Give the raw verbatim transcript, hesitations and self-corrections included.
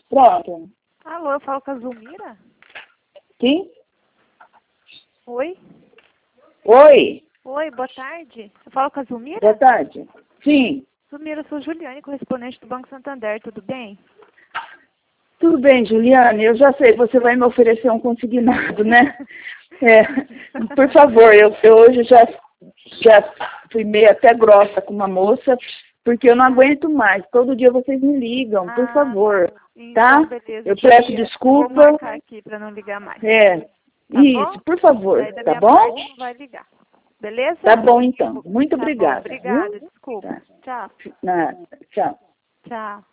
Pronto. Alô, eu falo com a Zulmira? Quem? Oi? Oi, Oi, boa tarde. Eu falo com a Zulmira? boa tarde. Sim, Zulmira, eu sou Juliane, correspondente do Banco Santander, tudo bem? tudo bem, Juliane, eu já sei, você vai me oferecer um consignado, né? É, por favor, eu, eu hoje já, já fui meio até grossa com uma moça, porque eu não aguento mais. Todo dia vocês me ligam, por Ah, favor, então, tá? beleza. Eu peço Juliana. desculpa. Vou marcar aqui para não ligar mais. É, Tá isso, bom? por favor, Daí da tá minha bom? parte não vai ligar. Beleza? Tá bom então. Muito Tá bom, obrigada, obrigada. viu? Desculpa. Tá. Tchau. Nada. Tchau. Tchau.